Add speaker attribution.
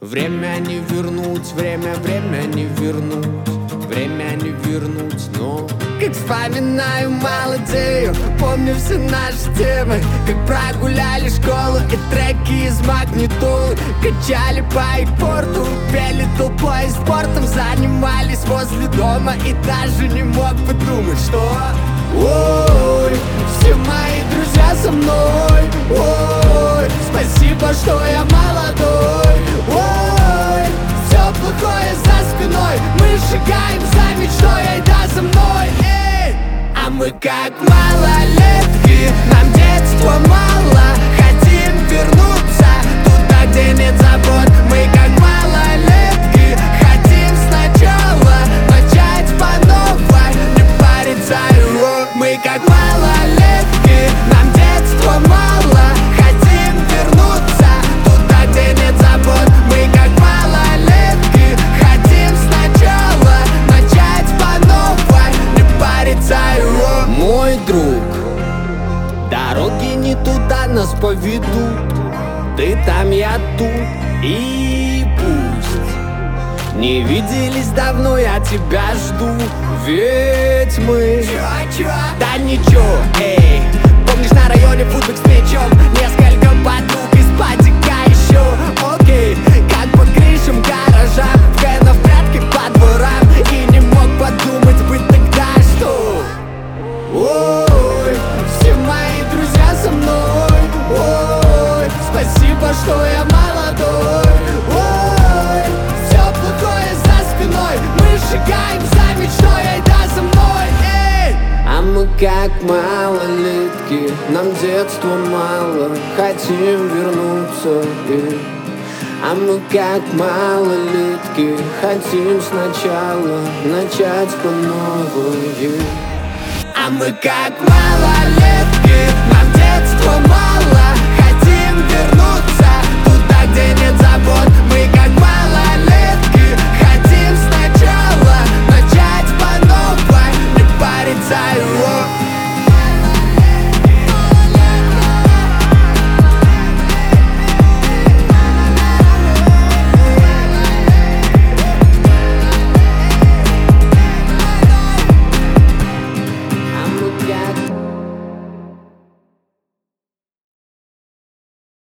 Speaker 1: Время не вернуть, время не вернуть, время не вернуть, но как вспоминаю молодею, помню все наши темы, как прогуляли школу и треки из магнитолы, качали по порту, пели толпой спортом, занимались возле дома и даже не мог подумать, что ой, все мои друзья со мной, ой, спасибо, что я молодой, ой, все плохое за спиной, мы шагаем за мечтой, эй, да, за мной, эй. А мы как малолетки, нам детства мало, хотим вернуться туда, где нет забот. Мы как малолетки, хотим сначала начать по новой, не париться его. Мы как малолетки, нам детства мало, хотим вернуться туда, где нет забот. Мы как малолетки, хотим сначала начать по новой, не париться его. Мой друг, дороги не туда нас поведут, ты там, я тут, и пусть не виделись давно, я тебя жду, ведь мы да ничего, эй. Помнишь, на районе футбик с мячом, несколько подруг из падика еще, окей. Как по крышам гаража, в Хэна в прятки по дворам, и не мог подумать быть тогда, что ой, все мои друзья со мной, ой, спасибо, что я молодой, ой, все плохое за спиной, мы шагаем за мечтой, эй, да, за мной, эй. А мы как малолетки, нам детства мало, хотим вернуться, эй. А мы как малолетки, хотим сначала начать по новой, эй. А мы как малолетки.